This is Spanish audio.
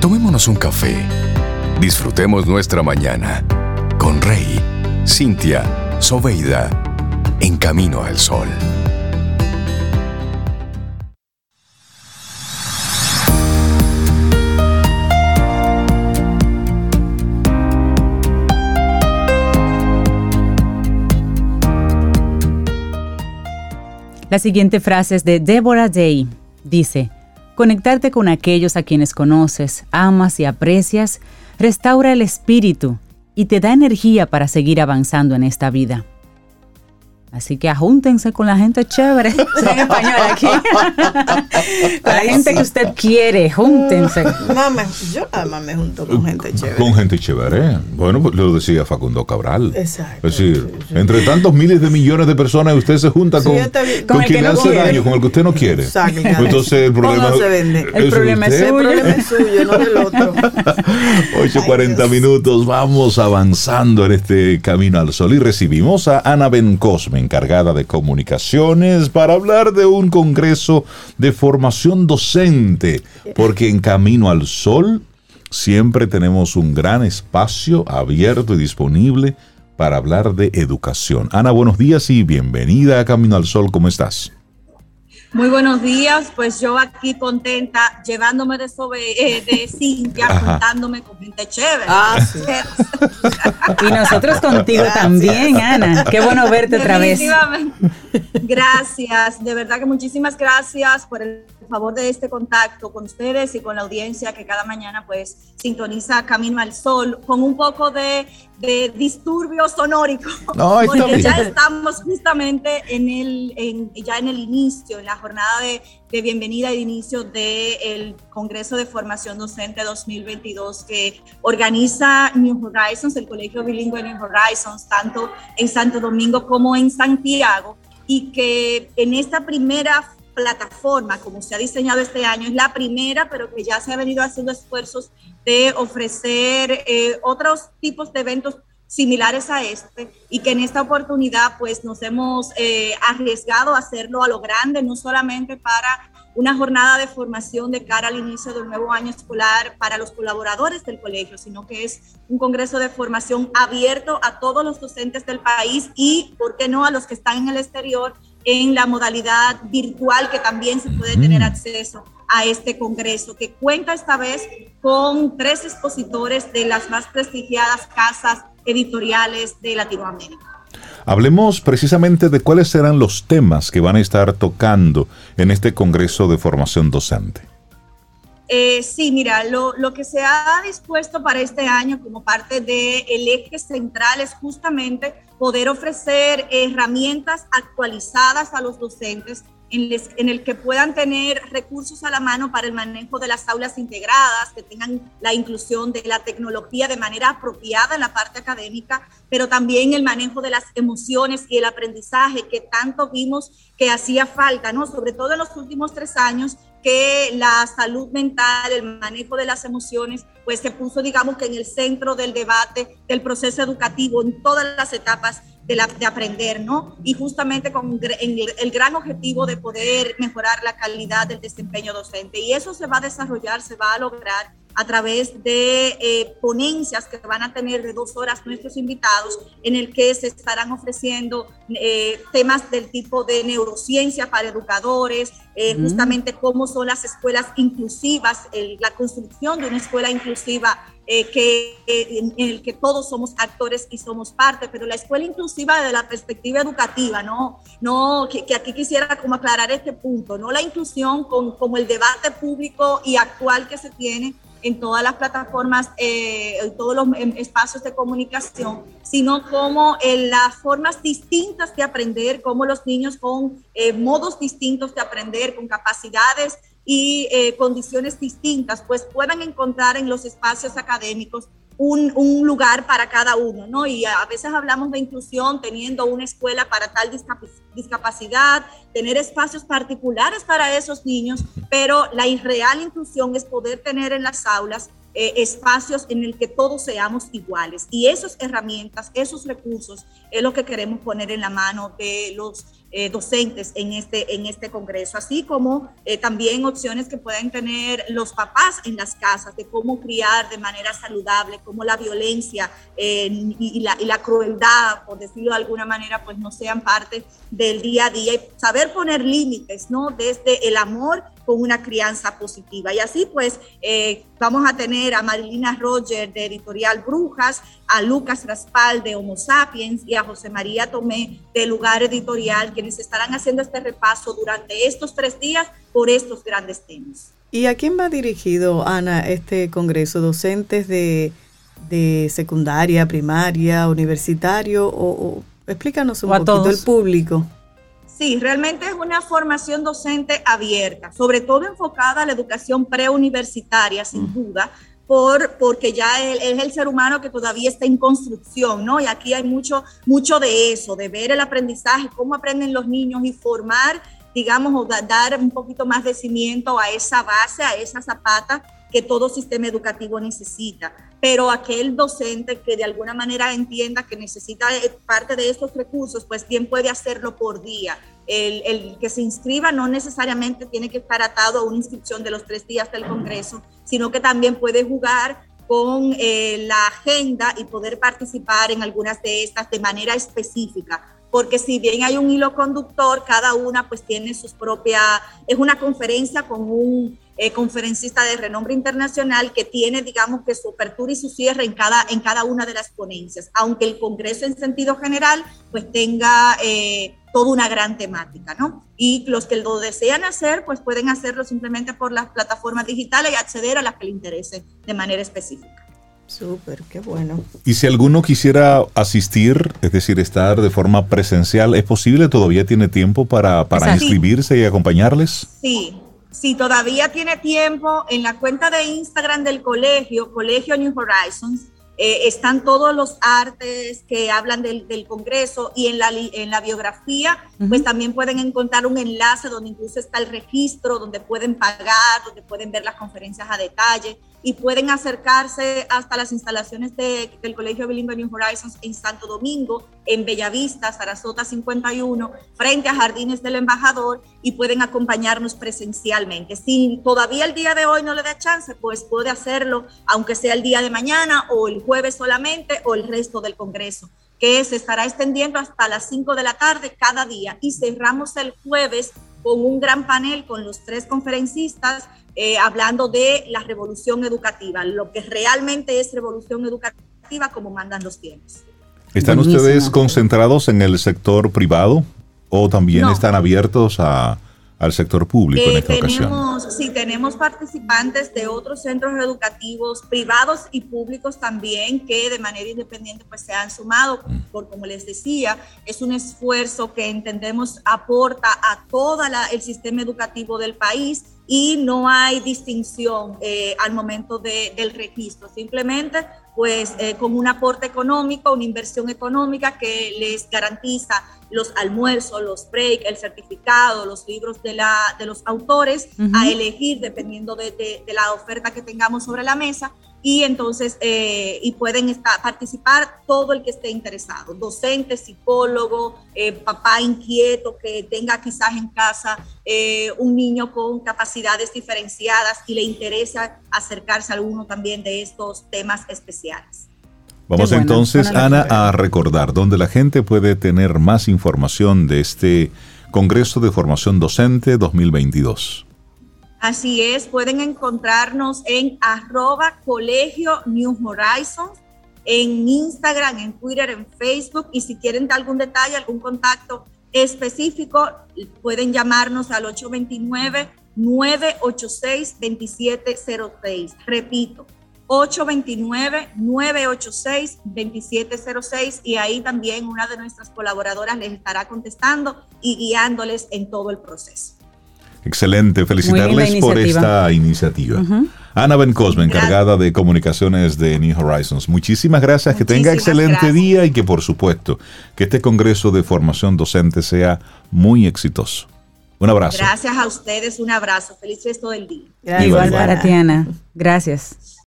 Tomémonos un café. Disfrutemos nuestra mañana con Rey, Cintia, Soveida, en Camino al Sol. La siguiente frase es de Deborah Day. Dice: conectarte con aquellos a quienes conoces, amas y aprecias, restaura el espíritu y te da energía para seguir avanzando en esta vida. Así que ajúntense con la gente chévere. Soy en español aquí. Con la gente que usted quiere, júntense. Yo nada más me junto con gente chévere. Con gente chévere. Bueno, pues lo decía Facundo Cabral. Exacto. Es decir, entre tantos miles de millones de personas, usted se junta con quien le hace daño, con el que usted no quiere. Exacto. Entonces el problema no se vende. El problema es suyo. El problema es suyo, no del otro. 8:40 minutos, vamos avanzando en este Camino al Sol y recibimos a Ana Bencosme, encargada de comunicaciones, para hablar de un congreso de formación docente, porque en Camino al Sol siempre tenemos un gran espacio abierto y disponible para hablar de educación. Ana, buenos días y bienvenida a Camino al Sol. ¿Cómo estás? Muy buenos días, pues yo aquí contenta, llevándome de Cintia, juntándome con gente chévere. Sí. Y nosotros contigo también, Ana. Qué bueno verte otra vez. Gracias, de verdad que muchísimas gracias por el favor de este contacto con ustedes y con la audiencia que cada mañana pues sintoniza Camino al Sol con un poco de disturbio sonórico, porque ya estamos justamente en el inicio, en la jornada de bienvenida y de inicio del Congreso de Formación Docente 2022 que organiza New Horizons, el Colegio Bilingüe New Horizons, tanto en Santo Domingo como en Santiago, y que en esta primera plataforma, como se ha diseñado este año, es la primera, pero que ya se ha venido haciendo esfuerzos de ofrecer otros tipos de eventos similares a este, y que en esta oportunidad pues nos hemos arriesgado a hacerlo a lo grande, no solamente para una jornada de formación de cara al inicio del nuevo año escolar para los colaboradores del colegio, sino que es un congreso de formación abierto a todos los docentes del país y, ¿por qué no?, a los que están en el exterior en la modalidad virtual, que también se puede tener acceso a este congreso, que cuenta esta vez con 3 expositores de las más prestigiadas casas editoriales de Latinoamérica. Hablemos precisamente de cuáles serán los temas que van a estar tocando en este Congreso de Formación Docente. Sí, mira, lo que se ha dispuesto para este año como parte del eje central es justamente poder ofrecer herramientas actualizadas a los docentes en el que puedan tener recursos a la mano para el manejo de las aulas integradas, que tengan la inclusión de la tecnología de manera apropiada en la parte académica, pero también el manejo de las emociones y el aprendizaje que tanto vimos que hacía falta, ¿no? Sobre todo en los últimos 3 años, que la salud mental, el manejo de las emociones, pues se puso, digamos, que en el centro del debate del proceso educativo en todas las etapas de aprender, ¿no? Y justamente con el gran objetivo de poder mejorar la calidad del desempeño docente. Y eso se va a desarrollar, se va a lograr a través de ponencias que van a tener de 2 horas nuestros invitados, en el que se estarán ofreciendo temas del tipo de neurociencia para educadores, justamente cómo son las escuelas inclusivas, la construcción de una escuela inclusiva en el que todos somos actores y somos parte, pero la escuela inclusiva desde la perspectiva educativa, que aquí quisiera como aclarar este punto, no la inclusión como el debate público y actual que se tiene en todas las plataformas, en todos los espacios de comunicación, sino como las formas distintas de aprender, como los niños con modos distintos de aprender, con capacidades y condiciones distintas, pues puedan encontrar en los espacios académicos un lugar para cada uno, ¿no? Y a veces hablamos de inclusión teniendo una escuela para tal discapacidad, tener espacios particulares para esos niños, pero la real inclusión es poder tener en las aulas espacios en el que todos seamos iguales. Y esas herramientas, esos recursos es lo que queremos poner en la mano de los docentes en este congreso, así como también opciones que pueden tener los papás en las casas de cómo criar de manera saludable, cómo la violencia y la crueldad, por decirlo de alguna manera, pues no sean parte del día a día, y saber poner límites, ¿no? Desde el amor con una crianza positiva. Y así pues vamos a tener a Marilina Roger de Editorial Brujas, a Lucas Raspal de Homo Sapiens y a José María Tomé de Lugar Editorial, quienes estarán haciendo este repaso durante estos 3 días por estos grandes temas. ¿Y a quién va dirigido, Ana, este congreso? ¿Docentes de secundaria, primaria, universitario? O explícanos un poquito el público. Sí, realmente es una formación docente abierta, sobre todo enfocada a la educación preuniversitaria, sin duda, porque ya es el ser humano que todavía está en construcción, ¿no? Y aquí hay mucho de eso, de ver el aprendizaje, cómo aprenden los niños y formar, digamos, o dar un poquito más de cimiento a esa base, a esa zapata que todo sistema educativo necesita. Pero aquel docente que de alguna manera entienda que necesita parte de estos recursos, pues bien puede hacerlo por día. El que se inscriba no necesariamente tiene que estar atado a una inscripción de los 3 días del Congreso, sino que también puede jugar con la agenda y poder participar en algunas de estas de manera específica. Porque si bien hay un hilo conductor, cada una pues tiene sus propias, es una conferencia con un conferencista de renombre internacional que tiene, digamos, que su apertura y su cierre en cada una de las ponencias, aunque el Congreso en sentido general pues tenga toda una gran temática, ¿no? Y los que lo desean hacer, pues pueden hacerlo simplemente por las plataformas digitales y acceder a las que les interese de manera específica. Súper, qué bueno. Y si alguno quisiera asistir, es decir, estar de forma presencial, ¿es posible? ¿Todavía tiene tiempo para inscribirse y acompañarles? Sí, todavía tiene tiempo. En la cuenta de Instagram del Colegio New Horizons, están todos los artes que hablan del Congreso, y en la biografía pues también pueden encontrar un enlace donde incluso está el registro, donde pueden pagar, donde pueden ver las conferencias a detalle y pueden acercarse hasta las instalaciones del Colegio Bilingüe New Horizons en Santo Domingo, en Bellavista, Sarasota 51, frente a Jardines del Embajador, y pueden acompañarnos presencialmente. Si todavía el día de hoy no le da chance, pues puede hacerlo, aunque sea el día de mañana o el jueves solamente o el resto del Congreso, que se estará extendiendo hasta las 5 de la tarde cada día, y cerramos el jueves con un gran panel con los 3 conferencistas hablando de la revolución educativa, lo que realmente es revolución educativa como mandan los tiempos. ¿Están ustedes concentrados en el sector privado o también están abiertos al sector público en esta ocasión? Sí, tenemos participantes de otros centros educativos privados y públicos también, que de manera independiente pues se han sumado, por como les decía, es un esfuerzo que entendemos aporta a todo el sistema educativo del país, y no hay distinción al momento del registro, simplemente pues con un aporte económico, una inversión económica que les garantiza los almuerzos, los breaks, el certificado, los libros de los autores a elegir dependiendo de la oferta que tengamos sobre la mesa, y entonces y pueden participar todo el que esté interesado, docente, psicólogo, papá inquieto que tenga quizás en casa un niño con capacidades diferenciadas y le interesa acercarse a alguno también de estos temas especiales. Vamos entonces, Ana, a recordar dónde la gente puede tener más información de este Congreso de Formación Docente 2022. Así es, pueden encontrarnos en @Colegio New Horizons, en Instagram, en Twitter, en Facebook, y si quieren dar algún detalle, algún contacto específico, pueden llamarnos al 829-986-2706. Repito, 829-986-2706, y ahí también una de nuestras colaboradoras les estará contestando y guiándoles en todo el proceso. Excelente, felicitarles por esta iniciativa. Ana Ben-Cosme, encargada de comunicaciones de New Horizons. Muchísimas gracias, que tenga excelente día, y que por supuesto que este Congreso de Formación Docente sea muy exitoso. Un abrazo. Gracias a ustedes, un abrazo. Feliz resto del día. Igual para ti, Ana. Gracias.